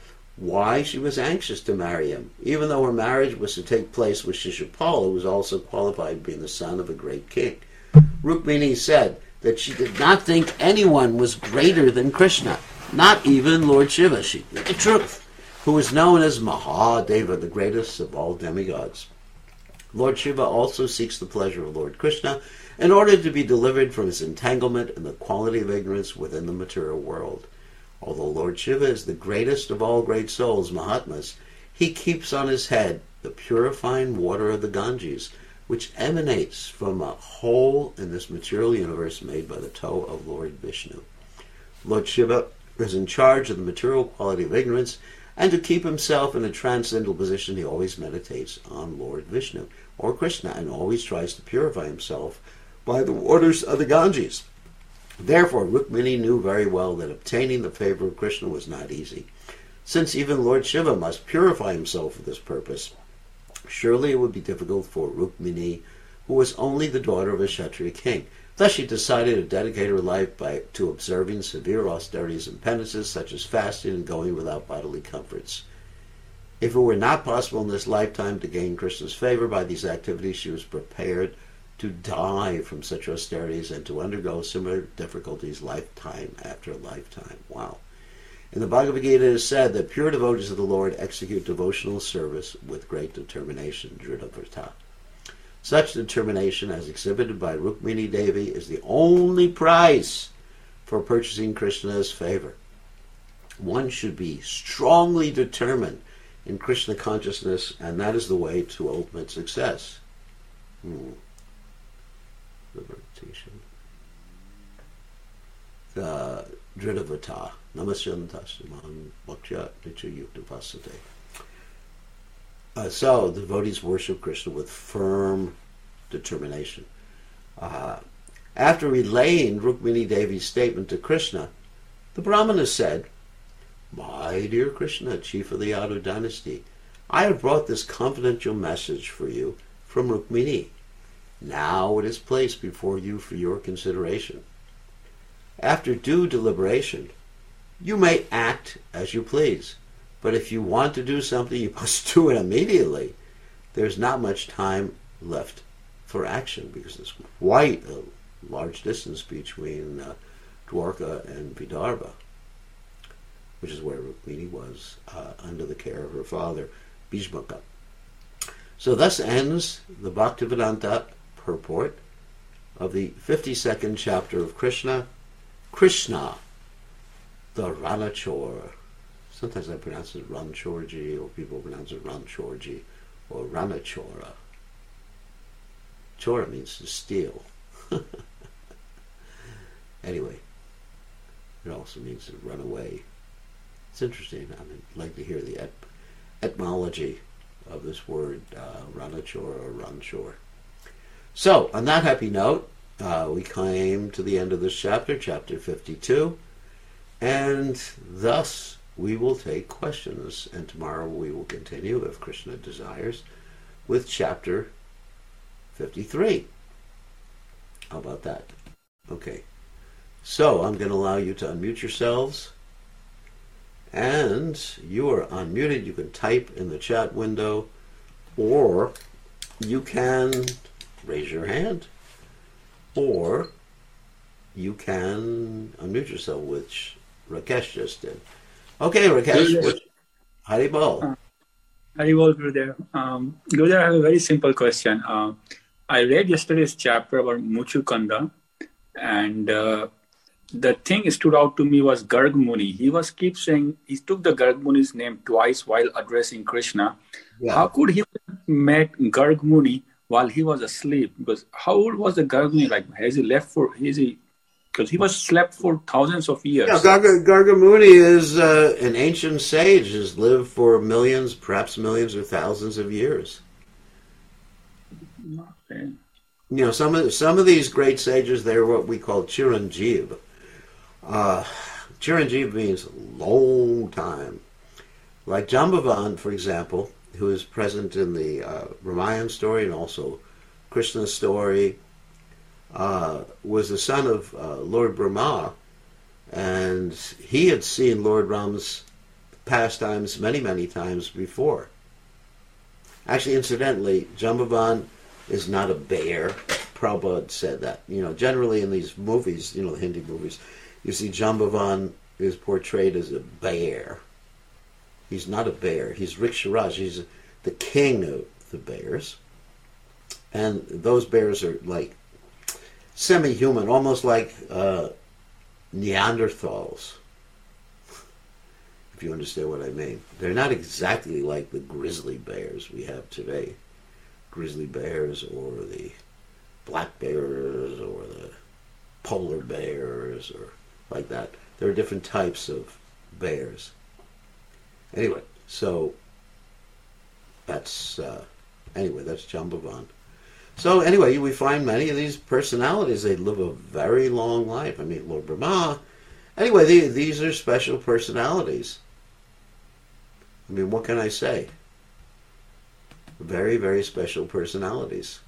why she was anxious to marry him, even though her marriage was to take place with Shishupala, who was also qualified being the son of a great king. Rukmini said that she did not think anyone was greater than Krishna, not even Lord Shiva. She knew the truth, who is known as Mahadeva, the greatest of all demigods. Lord Shiva also seeks the pleasure of Lord Krishna in order to be delivered from his entanglement and the quality of ignorance within the material world. Although Lord Shiva is the greatest of all great souls, Mahatmas, he keeps on his head the purifying water of the Ganges, which emanates from a hole in this material universe made by the toe of Lord Vishnu. Lord Shiva is in charge of the material quality of ignorance, and to keep himself in a transcendental position, he always meditates on Lord Vishnu, or Krishna, and always tries to purify himself by the waters of the Ganges. Therefore, Rukmini knew very well that obtaining the favor of Krishna was not easy. Since even Lord Shiva must purify himself for this purpose, surely it would be difficult for Rukmini, who was only the daughter of a Kshatriya king. Thus she decided to dedicate her life by, to observing severe austerities and penances, such as fasting and going without bodily comforts. If it were not possible in this lifetime to gain Krishna's favor by these activities, she was prepared to die from such austerities and to undergo similar difficulties lifetime after lifetime. Wow. In the Bhagavad Gita it is said that pure devotees of the Lord execute devotional service with great determination, Dridhavrata. Such determination, as exhibited by Rukmini Devi, is the only price for purchasing Krishna's favor. One should be strongly determined in Krishna consciousness, and that is the way to ultimate success. Hmm. The Dridhavata, Namasyantasman Bhaktya Nityayukta Vasate. Uh, so, the devotees worship Krishna with firm determination. Uh, after relaying Rukmini Devi's statement to Krishna, the Brahmana said, "My dear Krishna, chief of the Yadu dynasty, I have brought this confidential message for you from Rukmini. Now it is placed before you for your consideration. After due deliberation, you may act as you please. But if you want to do something, you must do it immediately. There's not much time left for action because there's quite a large distance between uh, Dwarka and Vidarbha, which is where Rukmini was uh, under the care of her father, Bhishmaka." So thus ends the Bhaktivedanta purport of the fifty-second chapter of Krishna, Krishna, the Ranachor. Sometimes I pronounce it Ranchorji, or people pronounce it Ranchorji, or Ranachora. Chora means to steal. Anyway, it also means to run away. It's interesting. I mean, I'd like to hear the et- etymology of this word, uh, Ranachor or Ranchor. So, on that happy note, uh, we came to the end of this chapter, chapter fifty-two, and thus we will take questions, and tomorrow we will continue, if Krishna desires, with chapter fifty-three. How about that? Okay. So, I'm going to allow you to unmute yourselves, and you are unmuted. You can type in the chat window, or you can raise your hand, or you can unmute yourself, which Rakesh just did. Okay, Rakesh, which, Haribol. Uh, Haribol, Gurudev. Um, Gurudev, I have a very simple question. Uh, I read yesterday's chapter about Muchukanda, and uh, the thing stood out to me was Garg Muni. He was keep saying, he took the Garg Muni's name twice while addressing Krishna. Yeah. How could he met Garg Muni while he was asleep? Because how old was the Garg Muni? Like, has he left for, is he, because he was slept for thousands of years. Yeah, Garg, Gargamuni is uh, an ancient sage, has lived for millions, perhaps millions or thousands of years. Okay. You know, some of some of these great sages, they're what we call Chiranjeev. Uh, Chiranjeev means long time. Like Jambavan, for example, who is present in the uh, Ramayana story and also Krishna's story, uh, was the son of uh, Lord Brahma, and he had seen Lord Ram's pastimes many, many times before. Actually, incidentally, Jambavan is not a bear. Prabhupada said that. You know, generally in these movies, you know, the Hindi movies, you see Jambavan is portrayed as a bear. He's not a bear. He's Riksharaj. He's the king of the bears. And those bears are like semi-human, almost like uh, Neanderthals, if you understand what I mean. They're not exactly like the grizzly bears we have today. Grizzly bears or the black bears or the polar bears or like that. There are different types of bears. Anyway, so that's uh, anyway that's Jambavan. So anyway, we find many of these personalities. They live a very long life. I mean, Lord Brahma. Anyway, they, these are special personalities. I mean, what can I say? Very, very special personalities.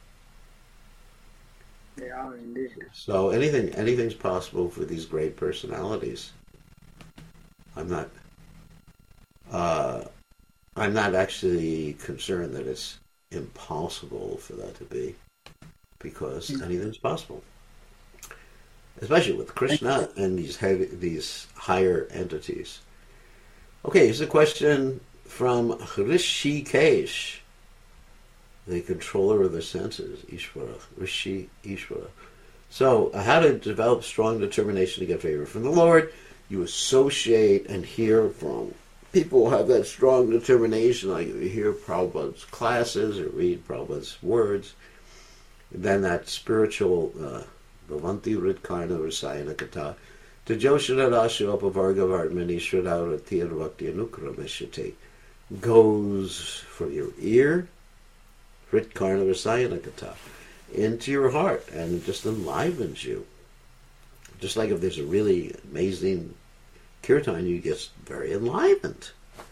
They are indeed. So anything, anything's possible for these great personalities. I'm not. Uh, I'm not actually concerned that it's impossible for that to be, because mm-hmm. anything's possible, especially with Krishna and these heavy, these higher entities. Okay, here's a question from Rishikesh, the controller of the senses, Ishvara, Rishi Ishvara. So, uh, how to develop strong determination to get favor from the Lord? You associate and hear from people who have that strong determination, like you hear Prabhupada's classes or read Prabhupada's words. Then that spiritual Bhavanti Ritkarna Rasayana Kata Tajoshadashu Apavarga Vartmani Shradara Tirvakti Anukrameshate goes from your ear, Ritkarna Rasayana Kata, into your heart, and it just enlivens you. Just like if there's a really amazing kirtan, you get very enlivened.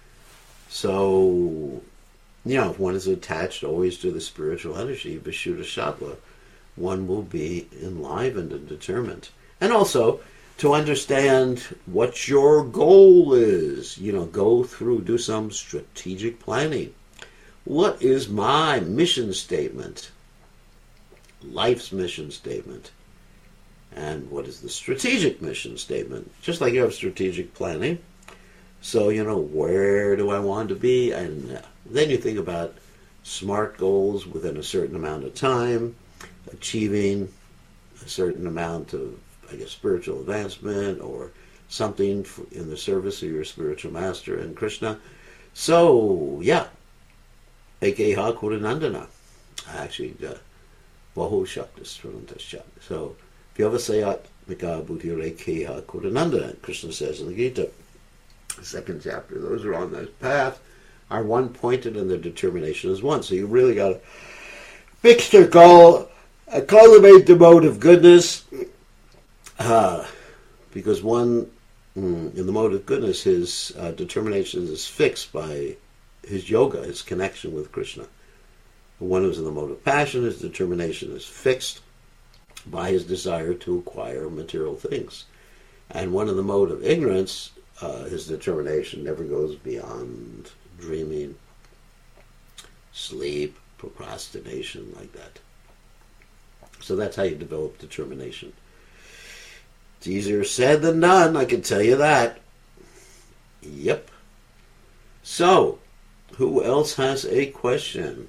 So, you know, if one is attached always to the spiritual energy, Vishuddha Sattva, one will be enlivened and determined. And also, to understand what your goal is, you know, go through, do some strategic planning. What is my mission statement? Life's mission statement. And what is the strategic mission statement? Just like you have strategic planning. So, you know, where do I want to be? And then you think about SMART goals within a certain amount of time, achieving a certain amount of, I guess, spiritual advancement or something in the service of your spiritual master and Krishna. So, yeah. Ekeha Kuranandana. Actually, Bahu Shaktis. So, Vyavasayat Mika Bhuti Keha Kurananda, Krishna says in the Gita, the second chapter. Those who are on that path are one pointed and their determination is one. So you really got to fix their goal, uh, cultivate the mode of goodness, uh, because one, mm, in the mode of goodness, his uh, determination is fixed by his yoga, his connection with Krishna. The one who's in the mode of passion, his determination is fixed by his desire to acquire material things. And one in the mode of ignorance, uh, his determination never goes beyond dreaming, sleep, procrastination, like that. So that's how you develop determination. It's easier said than done, I can tell you that. Yep. So, who else has a question?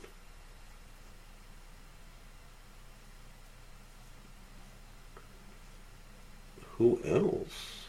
Who else?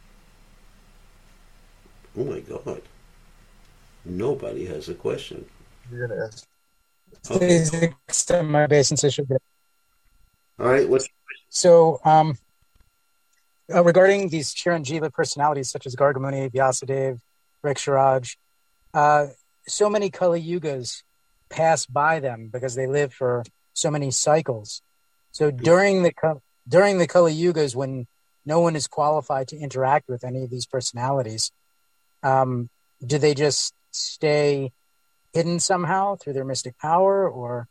Oh my God. Nobody has a question. You're going to ask. Okay. Please extend my obeisance. I should get. All right. What's So, um, uh, regarding these Chiranjeeva personalities such as Gargamuni, Vyasadeva, Riksharaj, uh, so many Kali Yugas pass by them because they live for so many cycles. So during the during the Kali Yugas, when no one is qualified to interact with any of these personalities, um, do they just stay hidden somehow through their mystic power, or?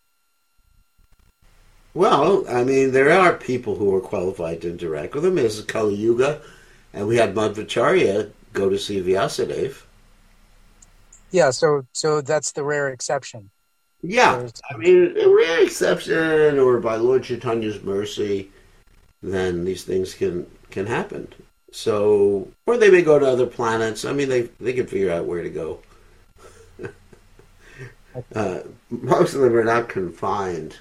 Well, I mean, there are people who are qualified to interact with them. This is Kali Yuga, and we had Madhvacharya go to see Vyasadeva. Yeah, so so that's the rare exception. Yeah, There's, I mean, a rare exception, or by Lord Chaitanya's mercy, then these things can can happen. So, or they may go to other planets. I mean, they they can figure out where to go. uh, most of them are not confined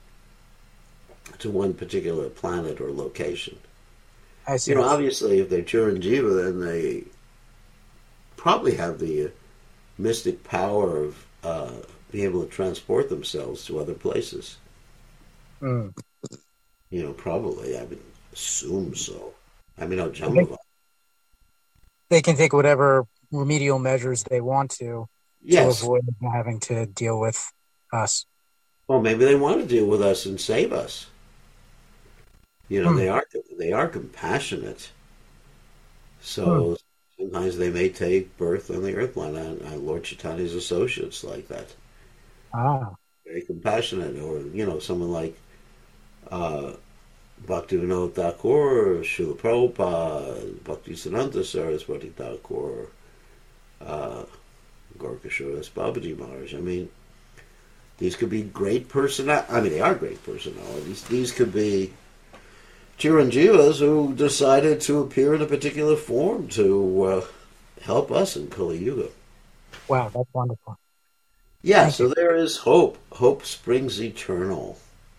to one particular planet or location. I see. You know, obviously, if they're Chiranjiva, then they probably have the uh, mystic power of uh, being able to transport themselves to other places. Mm. You know, probably. I would assume so. I mean, no, Jambava. They can take whatever remedial measures they want to Yes. to avoid having to deal with us. Well, maybe they want to deal with us and save us. You know, Hmm. they are they are compassionate. So sometimes they may take birth on the earth planet, and Lord Chaitanya's associates like that. Ah, Very compassionate, or you know, someone like uh, Bhaktivinoda Thakur, Srila Prabhupada, Bhaktisiddhanta Saraswati Thakur, uh, Gorkashoras Babaji Maharaj. I mean, these could be great personalities. I mean, they are great personalities. These could be Chiranjivas who decided to appear in a particular form to uh, help us in Kali Yuga. wow, that's wonderful. Yeah, Thank so you. there is hope. Hope springs eternal.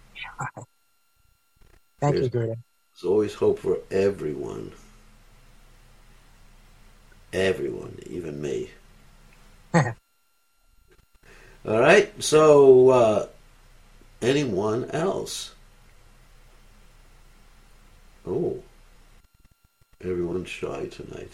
Thank There's, you, Gurudev. there's always hope for everyone. Everyone, even me. All right, so uh, anyone else? Oh, everyone's shy tonight.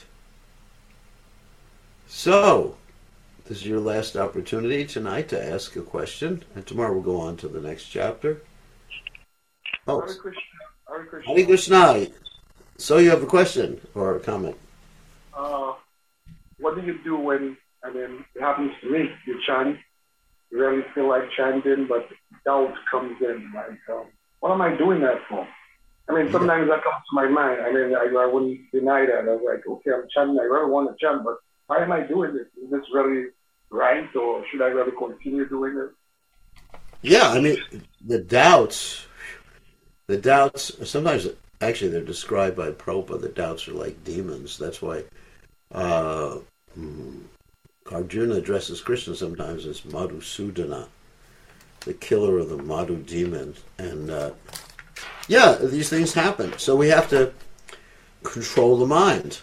So, this is your last opportunity tonight to ask a question, and tomorrow we'll go on to the next chapter. Oh, Hare Krishna. Hare Krishna. Hare Krishna. So you have a question or a comment? Uh, what do you do when, I mean, it happens to me, you chant, you really feel like chanting, but doubt comes in, like, um, what am I doing that for? I mean, sometimes that comes to my mind. I mean, I, I wouldn't deny that. I was like, okay, I'm chanting, I really want to chant, but why am I doing this? Is this really right, or should I really continue doing it? Yeah, I mean, the doubts, the doubts, sometimes, actually, they're described by Prabhupada, the doubts are like demons. That's why uh, hmm, Arjuna addresses Krishna sometimes as Madhusudana, the killer of the Madhu demon. And, uh, yeah, these things happen. So we have to control the mind.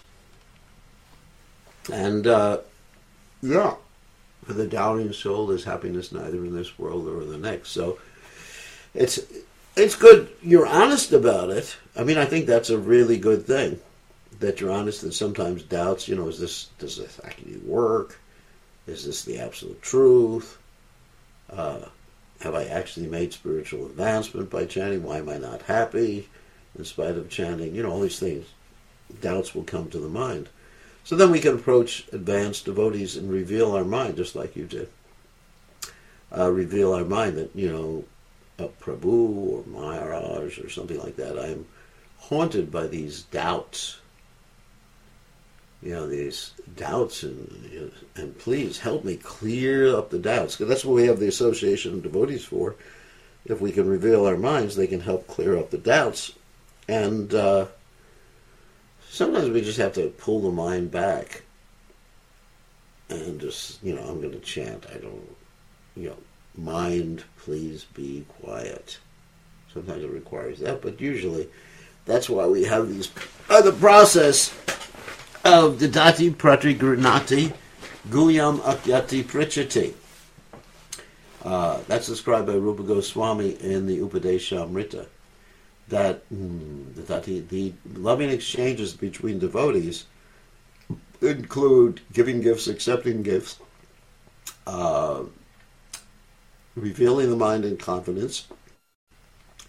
And, uh, yeah, for the doubting soul, there's happiness neither in this world or the next. So it's it's good you're honest about it. I mean, I think that's a really good thing, that you're honest, and sometimes doubts, you know, is this, does this actually work? Is this the absolute truth? Uh, have I actually made spiritual advancement by chanting? Why am I not happy in spite of chanting? You know, all these things. Doubts will come to the mind. So then we can approach advanced devotees and reveal our mind, just like you did. Uh, reveal our mind that, you know, uh, Prabhu or Maharaj or something like that, I am haunted by these doubts. You know, these doubts, and you know, and please help me clear up the doubts. Because that's what we have the Association of Devotees for. If we can reveal our minds, they can help clear up the doubts. And uh, sometimes we just have to pull the mind back and just, you know, I'm going to chant. I don't, you know, mind, please be quiet. Sometimes it requires that, but usually that's why we have these, uh, the process of Didati Pratri Gurnati Guyam Akyati Prichati. Uh, that's described by Rupa Goswami in the Upadeshamrita. That mm, the, the loving exchanges between devotees include giving gifts, accepting gifts, uh, revealing the mind in confidence,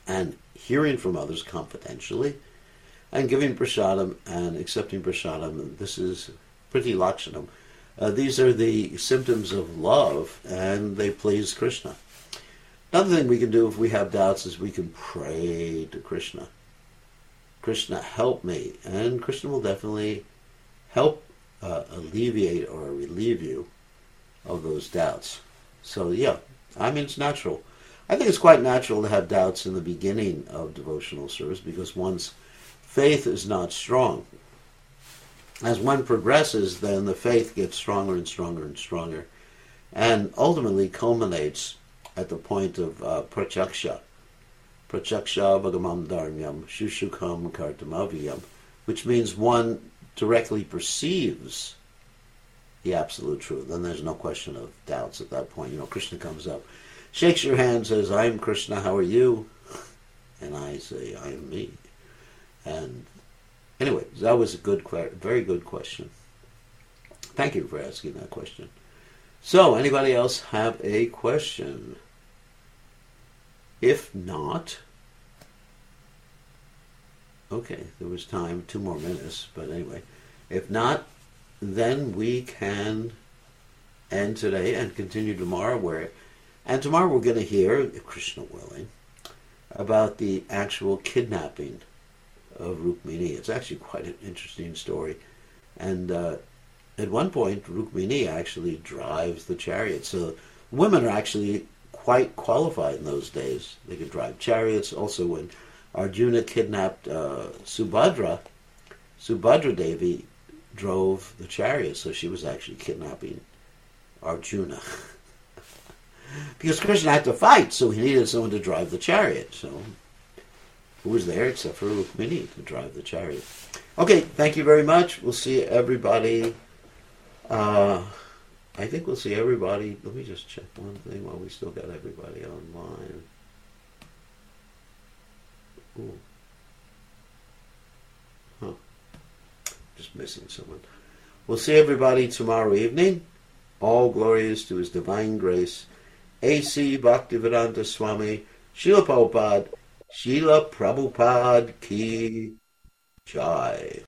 and hearing from others confidentially, and giving prasadam and accepting prasadam. This is pretty lakshanam. Uh, these are the symptoms of love, and they please Krishna. Another thing we can do if we have doubts is we can pray to Krishna. Krishna, help me. And Krishna will definitely help uh, alleviate or relieve you of those doubts. So, yeah, I mean, it's natural. I think it's quite natural to have doubts in the beginning of devotional service because one's faith is not strong. As one progresses, then the faith gets stronger and stronger and stronger, and ultimately culminates at the point of uh, prachaksha. Prachaksha bhagamam dharmyam shushukam kartamaviyam, which means one directly perceives the absolute truth. Then there's no question of doubts at that point. You know, Krishna comes up, shakes your hand, says, I am Krishna, how are you? And I say, I am me. And anyway, that was a good, very good question. Thank you for asking that question. So, anybody else have a question? If not, okay, there was time, two more minutes, but anyway, if not, then we can end today and continue tomorrow. Where, and tomorrow we're going to hear, if Krishna willing, about the actual kidnapping of Rukmini. It's actually quite an interesting story. And uh, at one point, Rukmini actually drives the chariot. So women are actually quite qualified in those days. They could drive chariots. Also, when Arjuna kidnapped uh, Subhadra, Subhadra Devi drove the chariot, so she was actually kidnapping Arjuna. Because Krishna had to fight, so he needed someone to drive the chariot. So who was there except for Rukmini to drive the chariot? Okay, thank you very much. We'll see everybody. Uh, I think we'll see everybody. Let me just check one thing while we still got everybody online. Ooh. Huh. Just missing someone. We'll see everybody tomorrow evening. All glory is to His Divine Grace. A C Bhaktivedanta Swami, Srila Prabhupada, Srila Prabhupada Ki Jai.